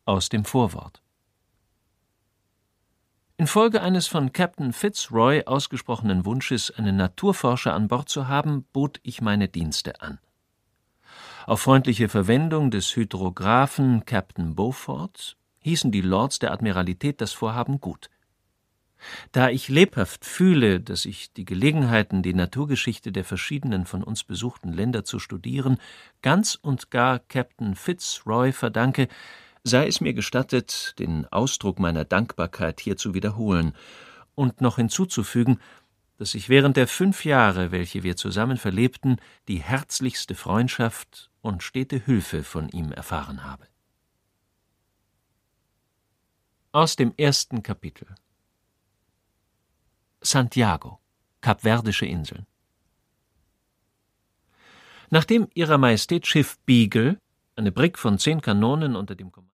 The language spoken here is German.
Aus dem Vorwort. Infolge eines von Captain Fitzroy ausgesprochenen Wunsches, einen Naturforscher an Bord zu haben, bot ich meine Dienste an. Auf freundliche Verwendung des Hydrographen Captain Beaufort hießen die Lords der Admiralität das Vorhaben gut. Da ich lebhaft fühle, dass ich die Gelegenheiten, die Naturgeschichte der verschiedenen von uns besuchten Länder zu studieren, ganz und gar Captain Fitzroy verdanke, sei es mir gestattet, den Ausdruck meiner Dankbarkeit hier zu wiederholen und noch hinzuzufügen, dass ich während der 5 Jahre, welche wir zusammen verlebten, die herzlichste Freundschaft und stete Hilfe von ihm erfahren habe. Aus dem 1. Kapitel. Santiago, Kapverdische Inseln. Nachdem Ihrer Majestät Schiff Beagle, eine Brigg von 10 Kanonen unter dem